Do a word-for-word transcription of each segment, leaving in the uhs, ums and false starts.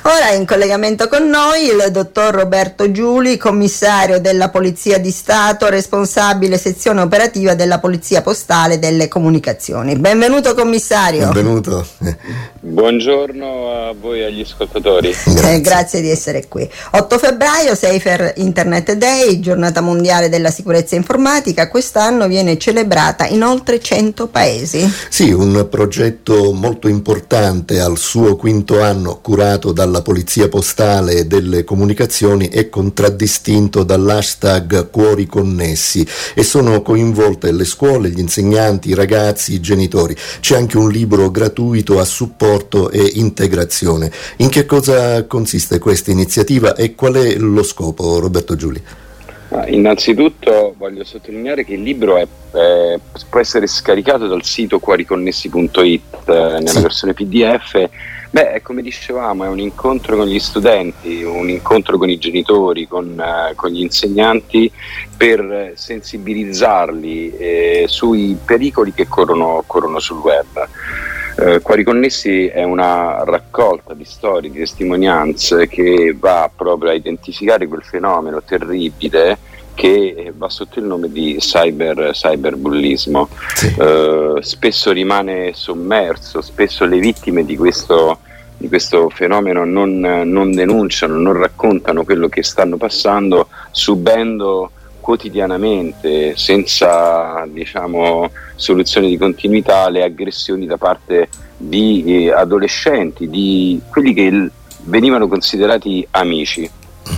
Ora in collegamento con noi il dottor Roberto Giuli, commissario della Polizia di Stato, responsabile sezione operativa della Polizia Postale delle Comunicazioni. Benvenuto commissario. Benvenuto. Buongiorno a voi e agli ascoltatori. Grazie. Eh, grazie di essere qui. otto febbraio, Safer Internet Day, giornata mondiale della sicurezza informatica, quest'anno viene celebrata in oltre cento paesi. Sì, un progetto molto importante al suo quinto anno, curato dalla Polizia Postale delle Comunicazioni e contraddistinto dall'hashtag Cuori Connessi, e sono coinvolte le scuole, gli insegnanti, i ragazzi, i genitori. C'è anche un libro gratuito a supporto e integrazione. In che cosa consiste questa iniziativa e qual è lo scopo, Roberto Giuli? Innanzitutto voglio sottolineare che il libro è, è, può essere scaricato dal sito cuoriconnessi punto it eh, nella sì. versione P D F. Beh, come dicevamo, è un incontro con gli studenti, un incontro con i genitori, con, uh, con gli insegnanti, per sensibilizzarli eh, sui pericoli che corrono, corrono sul web. Uh, Cuori Connessi è una raccolta di storie, di testimonianze che va proprio a identificare quel fenomeno terribile che va sotto il nome di cyber, cyberbullismo. Sì. Uh, spesso rimane sommerso, spesso le vittime di questo, di questo fenomeno non, non denunciano, non raccontano quello che stanno passando, subendo quotidianamente, senza diciamo soluzioni di continuità, le aggressioni da parte di eh, adolescenti, di quelli che l- venivano considerati amici.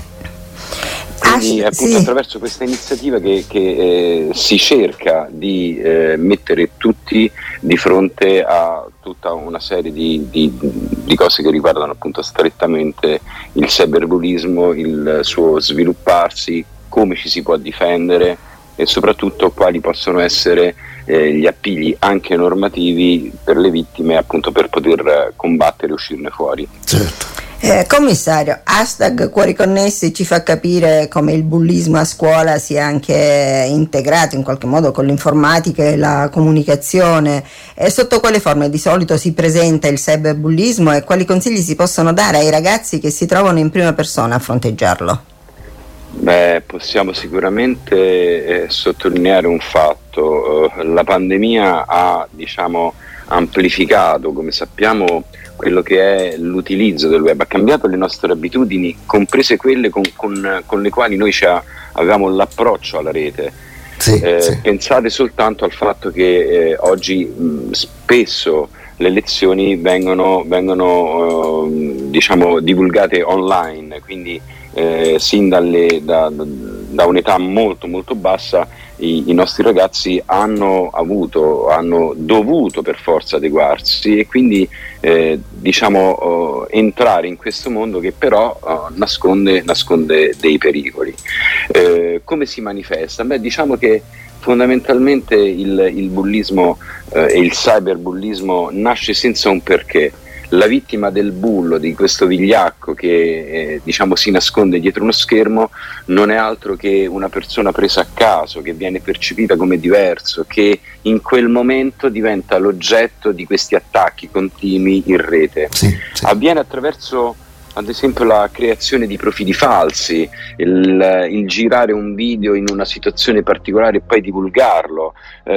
Quindi appunto sì. attraverso questa iniziativa che, che eh, si cerca di eh, mettere tutti di fronte a tutta una serie di, di, di cose che riguardano appunto strettamente il cyberbullismo, il suo svilupparsi, come ci si può difendere e soprattutto quali possono essere eh, gli appigli anche normativi per le vittime, appunto per poter combattere e uscirne fuori. Certo. Eh, commissario, hashtag Cuori Connessi ci fa capire come il bullismo a scuola sia anche integrato in qualche modo con l'informatica e la comunicazione. E sotto quale forme di solito si presenta il cyberbullismo e quali consigli si possono dare ai ragazzi che si trovano in prima persona a fronteggiarlo? Beh, possiamo sicuramente eh, sottolineare un fatto. Uh, la pandemia ha diciamo amplificato, come sappiamo, quello che è l'utilizzo del web, ha cambiato le nostre abitudini, comprese quelle con, con, con le quali noi ci ha, avevamo l'approccio alla rete. Sì, eh, sì. Pensate soltanto al fatto che eh, oggi mh, spesso le lezioni vengono, vengono eh, diciamo divulgate online, quindi eh, sin dalle, da, da un'età molto molto bassa I, i nostri ragazzi hanno avuto, hanno dovuto per forza adeguarsi e quindi eh, diciamo eh, entrare in questo mondo che però eh, nasconde, nasconde dei pericoli. Eh, come si manifesta? Beh, diciamo che fondamentalmente il, il bullismo eh, e il cyberbullismo nasce senza un perché. La vittima del bullo, di questo vigliacco che eh, diciamo si nasconde dietro uno schermo, non è altro che una persona presa a caso, che viene percepita come diverso, che in quel momento diventa l'oggetto di questi attacchi continui in rete. Sì, sì. Avviene attraverso ad esempio la creazione di profili falsi, il, il girare un video in una situazione particolare e poi divulgarlo,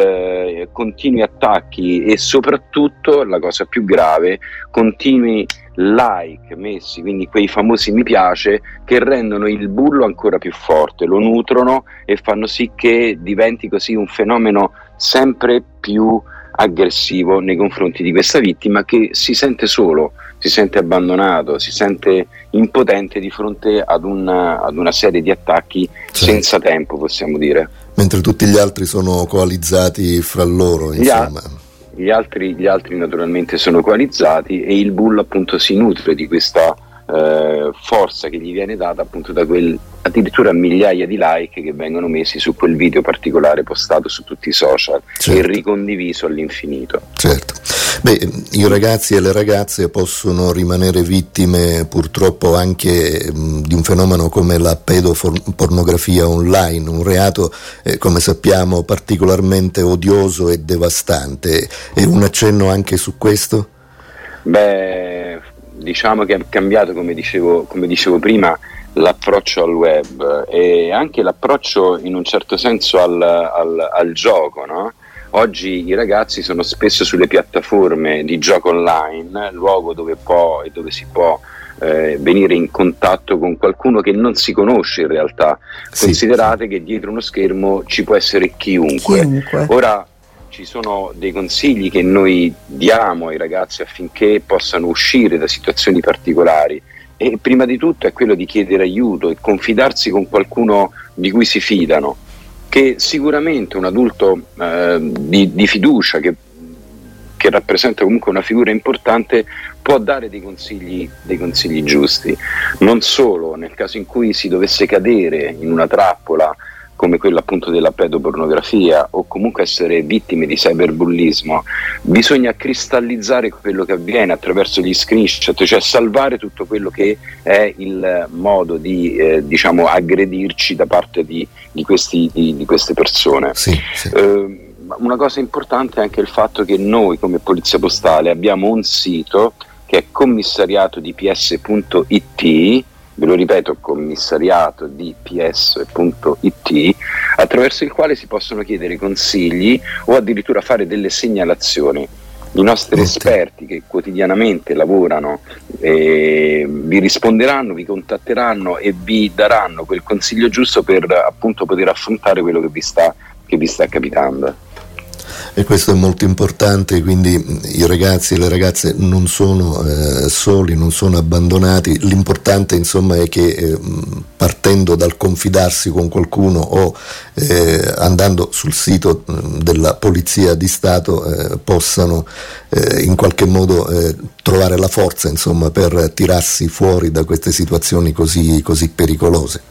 eh, continui attacchi e soprattutto, la cosa più grave, continui like messi, quindi quei famosi mi piace che rendono il bullo ancora più forte, lo nutrono e fanno sì che diventi così un fenomeno sempre più aggressivo nei confronti di questa vittima, che si sente solo, si sente abbandonato, si sente impotente di fronte ad una, ad una serie di attacchi sì. senza tempo, possiamo dire. Mentre tutti gli altri sono coalizzati fra loro, insomma. Gli, gli, altri, gli altri naturalmente sono coalizzati e il bullo appunto si nutre di questa eh, forza che gli viene data appunto da quel addirittura migliaia di like che vengono messi su quel video particolare postato su tutti i social certo. e ricondiviso all'infinito. Certo. Beh, i ragazzi e le ragazze possono rimanere vittime purtroppo anche mh, di un fenomeno come la pedopornografia online, un reato eh, come sappiamo particolarmente odioso e devastante. E un accenno anche su questo? Beh, diciamo che è cambiato, come dicevo, come dicevo prima, l'approccio al web e anche l'approccio in un certo senso al, al, al gioco, no? Oggi i ragazzi sono spesso sulle piattaforme di gioco online, luogo dove può e dove si può eh, venire in contatto con qualcuno che non si conosce in realtà. Sì, considerate sì. che dietro uno schermo ci può essere chiunque. chiunque. Ora ci sono dei consigli che noi diamo ai ragazzi affinché possano uscire da situazioni particolari. E prima di tutto è quello di chiedere aiuto e confidarsi con qualcuno di cui si fidano, che sicuramente un adulto eh, di, di fiducia, che, che rappresenta comunque una figura importante, può dare dei consigli, dei consigli giusti. Non solo, nel caso in cui si dovesse cadere in una trappola come quella appunto della pedopornografia o comunque essere vittime di cyberbullismo, bisogna cristallizzare quello che avviene attraverso gli screenshot, cioè salvare tutto quello che è il modo di eh, diciamo aggredirci da parte di, di, questi, di, di queste persone. Sì, sì. Eh, una cosa importante è anche il fatto che noi come Polizia Postale abbiamo un sito che è commissariato d p s punto i t, ve lo ripeto, commissariato d p s punto i t, attraverso il quale si possono chiedere consigli o addirittura fare delle segnalazioni. I nostri okay. esperti che quotidianamente lavorano eh, vi risponderanno, vi contatteranno e vi daranno quel consiglio giusto per appunto poter affrontare quello che vi sta, che vi sta capitando. E questo è molto importante, quindi i ragazzi e le ragazze non sono eh, soli, non sono abbandonati. L'importante insomma è che eh, partendo dal confidarsi con qualcuno o eh, andando sul sito della Polizia di Stato eh, possano eh, in qualche modo eh, trovare la forza insomma per tirarsi fuori da queste situazioni così, così pericolose.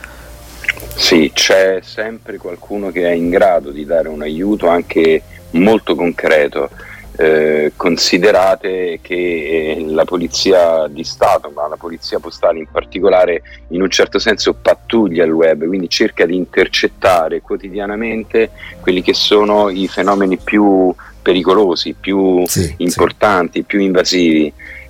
Sì, c'è sempre qualcuno che è in grado di dare un aiuto anche molto concreto. Eh, considerate che eh, la Polizia di Stato, ma la Polizia Postale in particolare, in un certo senso pattuglia il web, quindi cerca di intercettare quotidianamente quelli che sono i fenomeni più pericolosi, più sì, importanti, sì. più invasivi,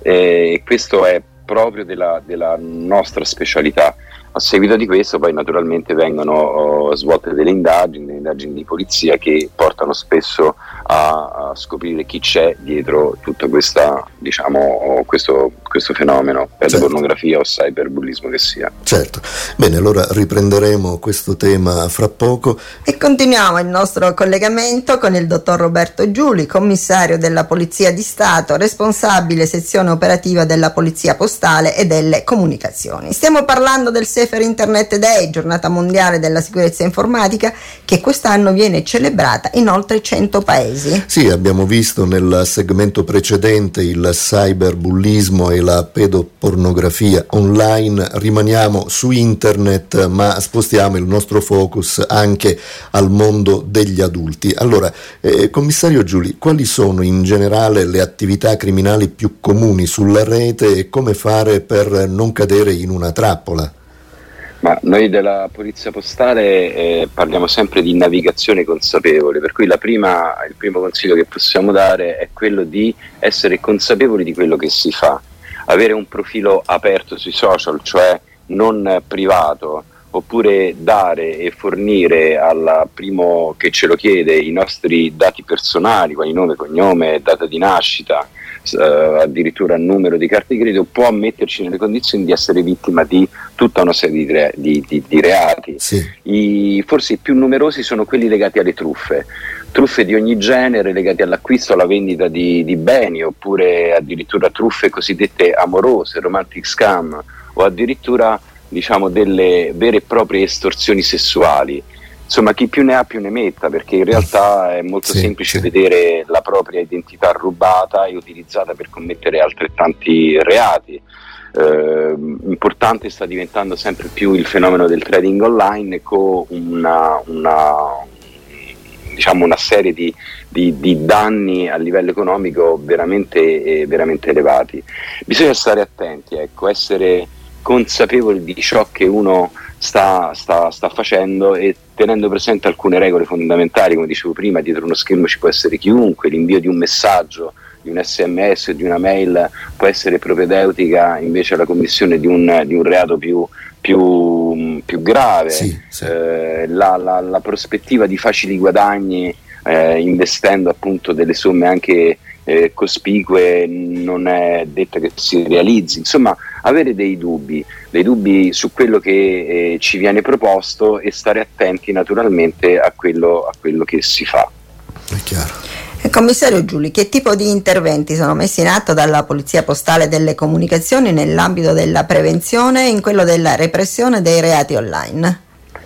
e eh, questo è proprio della, della nostra specialità. A seguito di questo poi naturalmente vengono oh, svolte delle indagini, delle indagini di polizia che portano spesso a, a scoprire chi c'è dietro tutta questa, diciamo, questo, questo fenomeno, pedopornografia certo. o cyberbullismo che sia. Certo. Bene, allora riprenderemo questo tema fra poco. E continuiamo il nostro collegamento con il dottor Roberto Giuli, commissario della Polizia di Stato, responsabile sezione operativa della Polizia Postale e delle Comunicazioni. Stiamo parlando del Safer Internet Day, giornata mondiale della sicurezza informatica, che quest'anno viene celebrata in oltre cento paesi. Sì, abbiamo visto nel segmento precedente il cyberbullismo e la pedopornografia online. Rimaniamo su internet, ma spostiamo il nostro focus anche al mondo degli adulti. Allora, eh, commissario Giuli, quali sono in generale le attività criminali più comuni sulla rete e come fare per non cadere in una trappola? Ma noi della Polizia Postale eh, parliamo sempre di navigazione consapevole, per cui la prima, il primo consiglio che possiamo dare è quello di essere consapevoli di quello che si fa, avere un profilo aperto sui social, cioè non privato, oppure dare e fornire al primo che ce lo chiede i nostri dati personali, quali nome, cognome, data di nascita, Uh, addirittura il numero di carte di credito, può metterci nelle condizioni di essere vittima di tutta una serie di, re- di, di, di reati. Sì. I, forse i più numerosi sono quelli legati alle truffe, truffe di ogni genere legate all'acquisto, alla vendita di, di beni, oppure addirittura truffe cosiddette amorose, romantic scam, o addirittura diciamo delle vere e proprie estorsioni sessuali. Insomma, chi più ne ha più ne metta, perché in realtà è molto sì, semplice sì. vedere la propria identità rubata e utilizzata per commettere altrettanti reati. Eh, importante sta diventando sempre più il fenomeno del trading online, con una, una, diciamo una serie di, di, di danni a livello economico veramente, eh, veramente elevati. Bisogna stare attenti, ecco, essere consapevoli di ciò che uno sta, sta, sta facendo e tenendo presente alcune regole fondamentali. Come dicevo prima, dietro uno schermo ci può essere chiunque, l'invio di un messaggio di un sms o di una mail può essere propedeutica invece alla commissione di un, di un reato più, più, più grave. Sì, sì. Eh, la, la, la prospettiva di facili guadagni eh, investendo appunto delle somme anche eh, cospicue non è detta che si realizzi. Insomma, avere dei dubbi, dei dubbi su quello che eh, ci viene proposto e stare attenti naturalmente a quello, a quello che si fa. È chiaro. Commissario Giuli, che tipo di interventi sono messi in atto dalla Polizia Postale delle Comunicazioni nell'ambito della prevenzione e in quello della repressione dei reati online?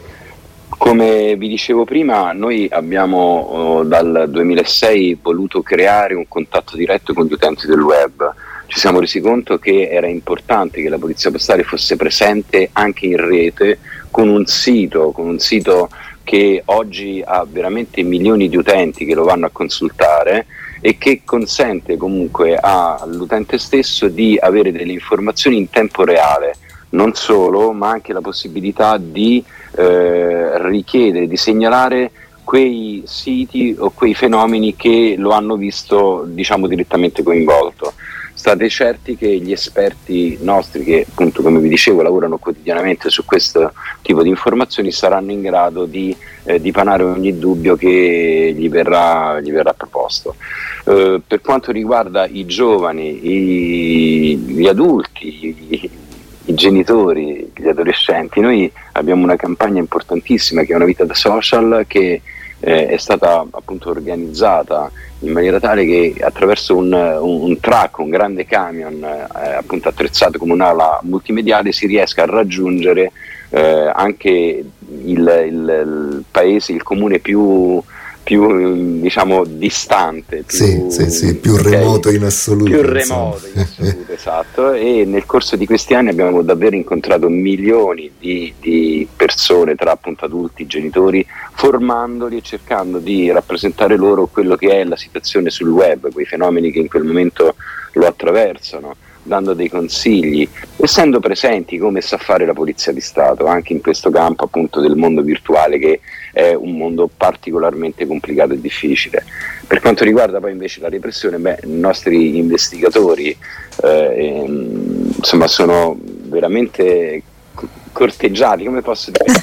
Come vi dicevo prima, noi abbiamo oh, dal duemilasei voluto creare un contatto diretto con gli utenti del web. Ci siamo resi conto che era importante che la Polizia Postale fosse presente anche in rete con un sito, con un sito che oggi ha veramente milioni di utenti che lo vanno a consultare e che consente comunque all'utente stesso di avere delle informazioni in tempo reale, non solo, ma anche la possibilità di eh, richiedere, di segnalare quei siti o quei fenomeni che lo hanno visto, diciamo, direttamente coinvolto. State certi che gli esperti nostri, che appunto, come vi dicevo, lavorano quotidianamente su questo tipo di informazioni, saranno in grado di eh, dipanare ogni dubbio che gli verrà, gli verrà proposto. Eh, per quanto riguarda i giovani, i, gli adulti, i, i genitori, gli adolescenti, noi abbiamo una campagna importantissima che è Una vita da social, che eh, è stata appunto organizzata in maniera tale che attraverso un, un, un truck, un grande camion eh, appunto attrezzato come un'ala multimediale, si riesca a raggiungere eh, anche il, il, il paese, il comune più, più diciamo distante, più, sì, sì, sì, più okay, remoto in assoluto. Più remoto in assoluto, esatto. E nel corso di questi anni abbiamo davvero incontrato milioni di, di persone, tra appunto adulti, genitori, formandoli e cercando di rappresentare loro quello che è la situazione sul web, quei fenomeni che in quel momento lo attraversano, dando dei consigli, essendo presenti come sa fare la Polizia di Stato anche in questo campo appunto del mondo virtuale, che è un mondo particolarmente complicato e difficile. Per quanto riguarda poi invece la repressione, beh, i nostri investigatori eh, insomma sono veramente corteggiati, come posso dire,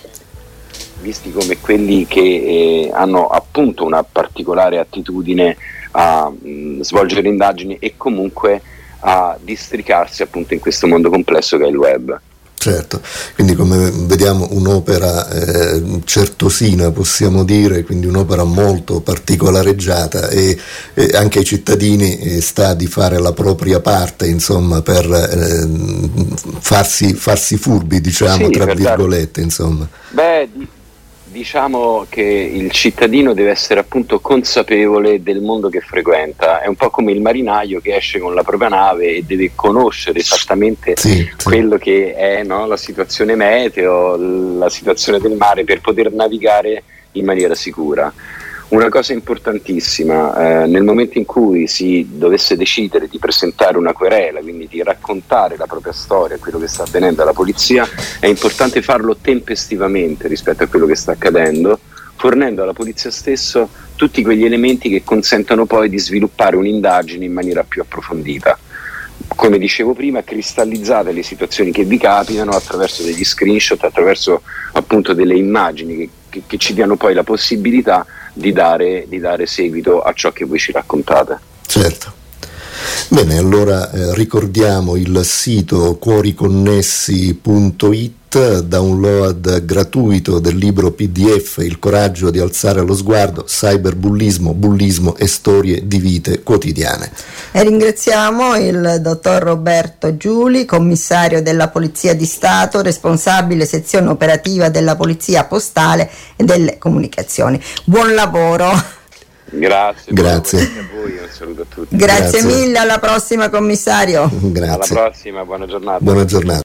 visti come quelli che eh, hanno appunto una particolare attitudine a mh, svolgere indagini e comunque a districarsi appunto in questo mondo complesso che è il web. Certo, quindi come vediamo un'opera eh, certosina, possiamo dire, quindi un'opera molto particolareggiata, e, e anche ai cittadini eh, sta di fare la propria parte, insomma, per eh, farsi, farsi furbi, diciamo, sì, tra virgolette, dare... insomma. Beh, di... Diciamo che il cittadino deve essere appunto consapevole del mondo che frequenta, è un po' come il marinaio che esce con la propria nave e deve conoscere esattamente sì, quello sì. che è, no, la situazione meteo, la situazione del mare, per poter navigare in maniera sicura. Una cosa importantissima, eh, nel momento in cui si dovesse decidere di presentare una querela, quindi di raccontare la propria storia, quello che sta avvenendo alla polizia, è importante farlo tempestivamente rispetto a quello che sta accadendo, fornendo alla polizia stesso tutti quegli elementi che consentano poi di sviluppare un'indagine in maniera più approfondita. Come dicevo prima, cristallizzate le situazioni che vi capitano attraverso degli screenshot, attraverso appunto delle immagini che, che, che ci diano poi la possibilità di dare, di dare seguito a ciò che voi ci raccontate. Certo. Bene, allora eh, ricordiamo il sito cuoriconnessi punto it, download gratuito del libro P D F Il coraggio di alzare lo sguardo, cyberbullismo, bullismo e storie di vite quotidiane. E ringraziamo il dottor Roberto Giuli, commissario della Polizia di Stato, responsabile sezione operativa della Polizia Postale e delle Comunicazioni. Buon lavoro. Grazie, grazie. A voi, un saluto a tutti. Grazie, grazie mille, alla prossima commissario. Grazie. Alla prossima, buona giornata. Buona giornata.